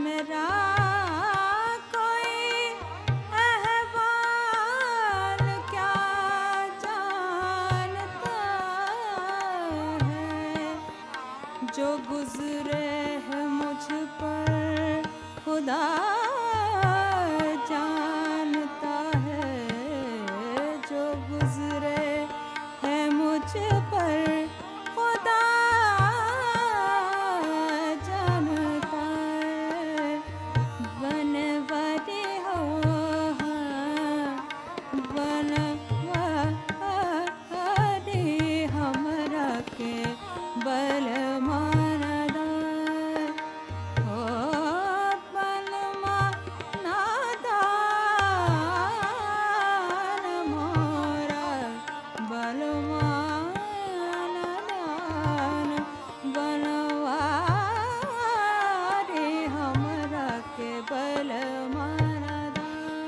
मेरा कोई अहवाल क्या जानता है, जो गुजरे है मुझ पर खुदा जानता है, जो गुजरे है मुझ पर खुदा जानता है। बनवारी हो बनवारी हमरा के बल मानदा हो, बलमा नादान मोरा बलमा नादान बनवारी हमरा के बल मानदा।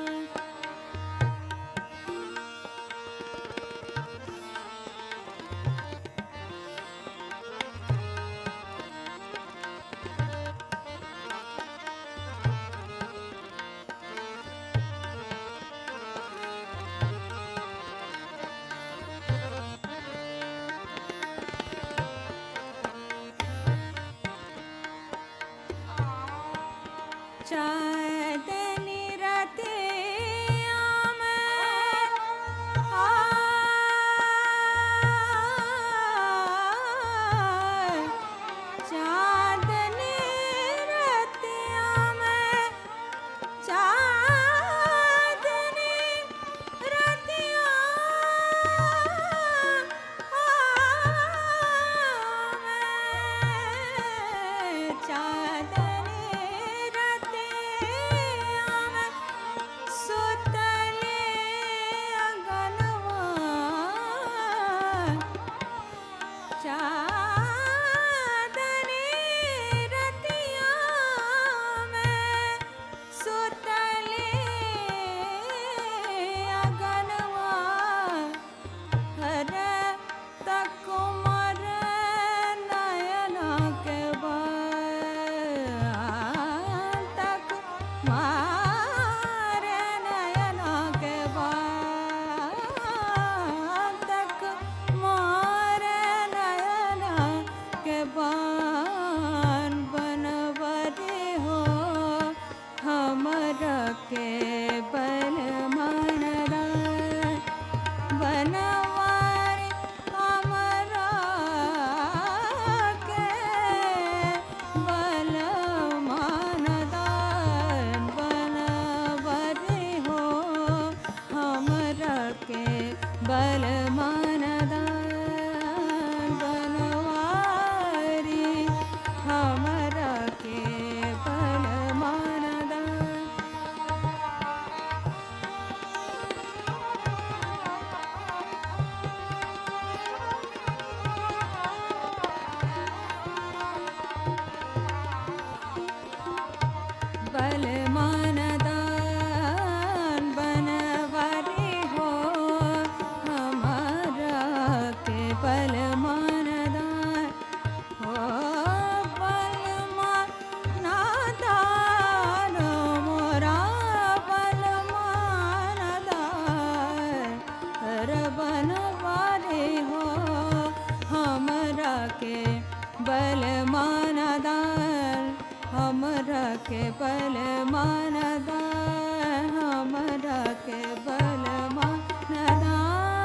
चांदनी रातिया में चांदनी रातिया में चांदनी रातिया में चांदनी सुतले अंगनवा चांदनी रतिया में सुतले अंगनवा हर तक मर नयना के बान तक मारे नयना के बान तक मारे नयना के बान बनवरी हो हमरा के बल मानदा बनवारी हमरा के बल मानदा बनवरी हो हमरा के बल मानदा बनवारी हमरा के बल मानदा। बल मानदा बनवारी हो हमारा के बल मानदा हो, बल मानदा मोरा बल मानदा हर बनवारी हो हमरा के बल मानदा हमरा के बल मानदा हमरा के बल मानदा।